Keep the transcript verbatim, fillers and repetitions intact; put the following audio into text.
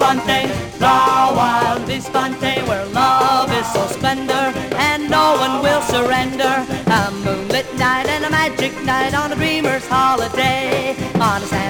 Visconti, la wild Visconti, where love is so splendor and no one will surrender. A moonlit night and a magic night on a dreamer's holiday on a San